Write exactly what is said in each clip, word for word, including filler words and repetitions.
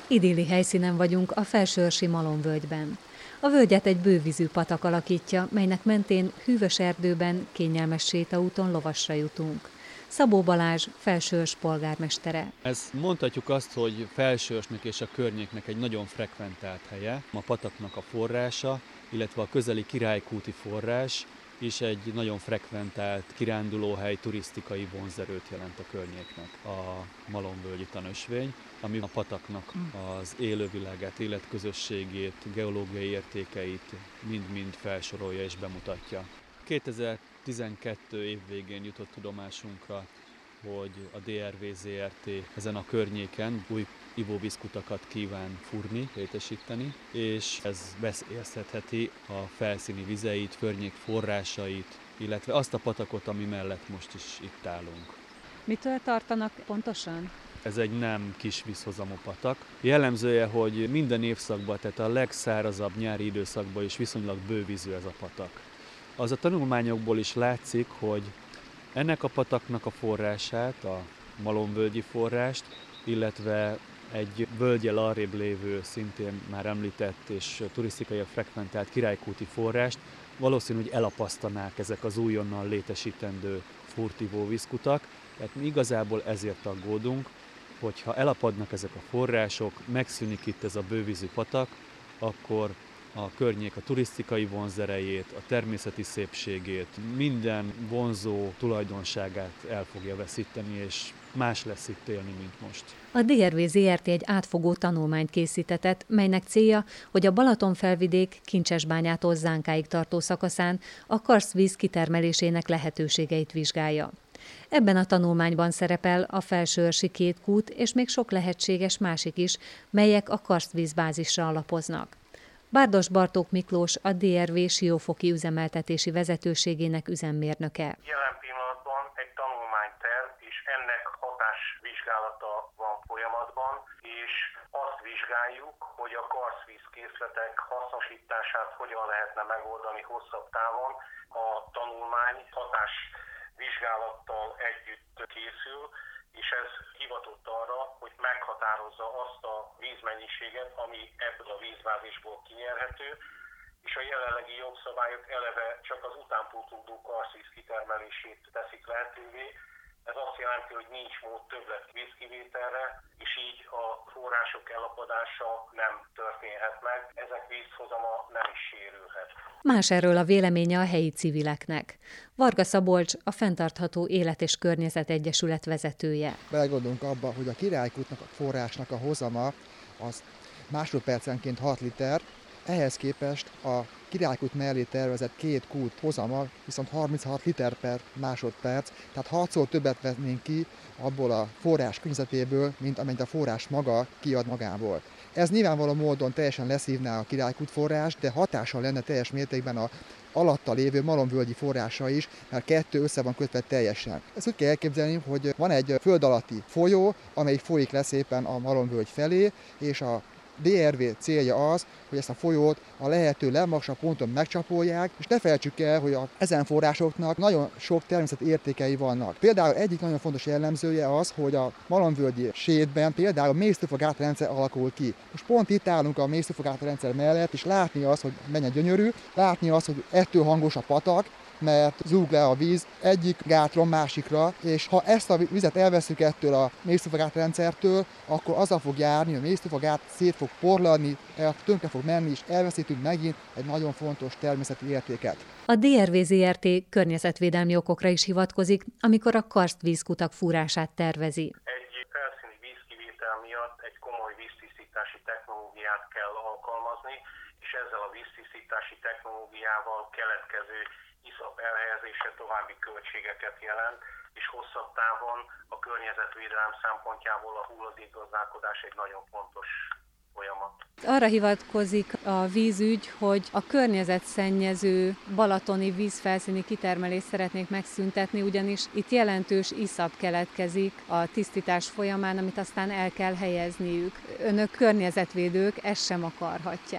Idilli helyszínen vagyunk a Felsőörsi Malomvölgyben. A völgyet egy bővízű patak alakítja, melynek mentén hűvös erdőben, kényelmes sétaúton lovasra jutunk. Szabó Balázs, Felsőörs polgármestere. Ez mondhatjuk azt, hogy Felsőörsnek és a környéknek egy nagyon frekventált helye. A pataknak a forrása, illetve a közeli Királykúti forrás is egy nagyon frekventált kirándulóhely, turisztikai vonzerőt jelent a környéknek. A malomvölgyi tanösvény, ami a pataknak az élővilágát, életközösségét, geológiai értékeit mind-mind felsorolja és bemutatja. kétezer-tizenkettő év végén jutott tudomásunkra, hogy a dé er vé zé er té ezen a környéken új ivóvízkutakat kíván fúrni, létesíteni, és ez veszélyeztetheti a felszíni vizeit, környék forrásait, illetve azt a patakot, ami mellett most is itt állunk. Mitől tartanak pontosan? Ez egy nem kis vízhozamú patak. Jellemzője, hogy minden évszakban, tehát a legszárazabb nyári időszakban is viszonylag bővízű ez a patak. Az a tanulmányokból is látszik, hogy ennek a pataknak a forrását, a malomvölgyi forrást, illetve egy völgyel arrébb lévő, szintén már említett és turisztikai frekventált Királykúti forrást valószínű, hogy elapasztanák ezek az újonnan létesítendő fúrt ivóvízkutak. Tehát mi igazából ezért aggódunk, hogyha elapadnak ezek a források, megszűnik itt ez a bővízű patak, akkor a környék a turisztikai vonzerejét, a természeti szépségét, minden vonzó tulajdonságát el fogja veszíteni, és más lesz itt élni, mint most. A dé er vé zé er té egy átfogó tanulmányt készítetett, melynek célja, hogy a Balatonfelvidék Kincsesbányától Zánkáig tartó szakaszán a karsztvíz kitermelésének lehetőségeit vizsgálja. Ebben a tanulmányban szerepel a felsőörsi két kút és még sok lehetséges másik is, melyek a karsztvízbázisra alapoznak. Bárdos Bartók Miklós, a dé er vé siófoki üzemeltetési vezetőségének üzemmérnöke. Jelen pillanatban egy tanulmányterv és ennek hatásvizsgálata van folyamatban, és azt vizsgáljuk, hogy a karsztvízkészletek hasznosítását hogyan lehetne megoldani hosszabb távon. A tanulmány hatásvizsgálattal együtt készül, és ez hivatott arra, hogy meghatározza azt a vízmennyiséget, ami ebből a vízbázisból kinyerhető, és a jelenlegi jogszabályok eleve csak az utánpótlódó karsztvíz kitermelését teszik lehetővé. Ez azt jelenti, hogy nincs mód többlet vízkivételre, és így a források elapadása nem történhet meg, ezek vízhozama nem is sérülhet. Más erről a véleménye a helyi civileknek. Varga Szabolcs, a Fenntartható Élet és Környezet Egyesület vezetője. Belegondolunk abba, hogy a Királykútnak a forrásnak a hozama az másodpercenként hat liter, ehhez képest a Királykút mellé tervezett két kút hozama viszont harminchat liter per másodperc, tehát hatszor többet vennénk ki abból a forrás környezetéből, mint amennyit a forrás maga kiad magából. Ez nyilvánvaló módon teljesen leszívná a Királykút forrást, de hatással lenne teljes mértékben a alatta lévő malomvölgyi forrása is, mert kettő össze van kötve teljesen. Ezt úgy kell elképzelni, hogy van egy föld alatti folyó, amely folyik le szépen a malomvölgy felé, és a dé er vé célja az, hogy ezt a folyót a lehető legmagasabb ponton megcsapolják, és ne felejtsük el, hogy a, ezen forrásoknak nagyon sok természeti értékei vannak. Például egyik nagyon fontos jellemzője az, hogy a malomvölgyi sétben például mésztőfogátrarendszer alakul ki. Most pont itt állunk a mésztőfogátrarendszer mellett, és látni azt, hogy mennyire gyönyörű, látni azt, hogy ettől hangos a patak, mert zúg le a víz egyik gátról másikra, és ha ezt a vizet elveszünk ettől a mésztőfogátrendszertől, akkor azzal fog járni, hogy a mésztőfogát szét fog porladni, tönkre fog menni, és elveszítünk megint egy nagyon fontos természeti értéket. A dé er vé zé er té környezetvédelmi okokra is hivatkozik, amikor a karsztvízkutak fúrását tervezi. Egy felszíni vízkivétel miatt egy komoly víztisztítási technológiát kell alkalmazni, és ezzel a víztisztítási technológiával keletkező iszap elhelyezése további költségeket jelent, és hosszabb távon a környezetvédelem szempontjából a hulladékgazdálkodás egy nagyon fontos folyamat. Arra hivatkozik a vízügy, hogy a környezetszennyező balatoni vízfelszíni kitermelést szeretnék megszüntetni, ugyanis itt jelentős iszap keletkezik a tisztítás folyamán, amit aztán el kell helyezniük. Önök környezetvédők ezt sem akarhatják.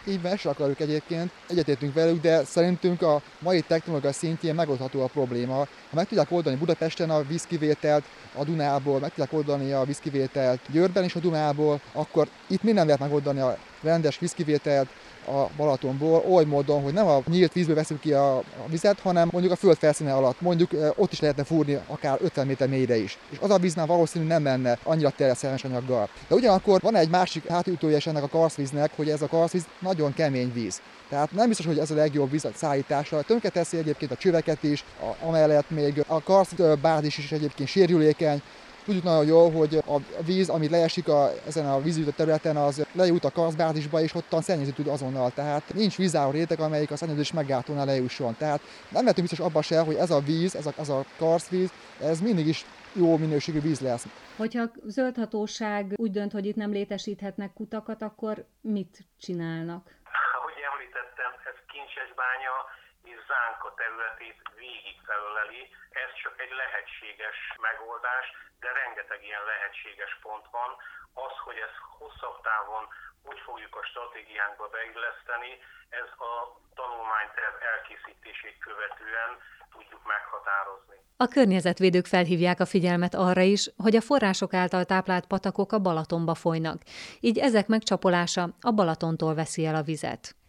Így van, se akarjuk egyébként, egyetértünk velük, de szerintünk a mai technológia szintjén megoldható a probléma. Ha meg tudják oldani Budapesten a vízkivételt a Dunából, meg tudják oldani a vízkivételt Győrben is a Dunából, akkor itt minden lehet megoldani a rendes vízkivételt a Balatonból, oly módon, hogy nem a nyílt vízből veszünk ki a, a vizet, hanem mondjuk a föld felszíne alatt, mondjuk ott is lehetne fúrni akár ötven méter mélyre is. És az a víz már valószínűleg nem menne annyira terjesztelmes anyaggal. De ugyanakkor van egy másik hátulütője is ennek a karsztvíznek, hogy ez a karsztvíz nagyon kemény víz. Tehát nem biztos, hogy ez a legjobb víz a szállításra. Tönkreteszi egyébként a csöveket is, a, amellett még a karsztbázis is egyébként sérülékeny. Tudjuk nagyon jól, hogy a víz, ami leesik a, ezen a vízütött területen, az lejut a karsztbázisba, és ottan szennyezni tud azonnal. Tehát nincs vízálló réteg, amelyik a szennyezés meggátolna lejusson. Tehát nem lehetünk biztos abban se, hogy ez a víz, ez a, ez a karsztvíz, ez mindig is jó minőségű víz lesz. Hogyha a zöldhatóság úgy dönt, hogy itt nem létesíthetnek kutakat, akkor mit csinálnak? Ahogy említettem, ez Kincsesbánya és Zánka területét végig felöleli. Ez csak egy lehetséges megoldás, de rengeteg ilyen lehetséges pont van. Az, hogy ez hosszabb távon úgy fogjuk a stratégiánkba beilleszteni, ez a tanulmányterv elkészítését követően tudjuk meghatározni. A környezetvédők felhívják a figyelmet arra is, hogy a források által táplált patakok a Balatonba folynak, így ezek megcsapolása a Balatontól veszi el a vizet.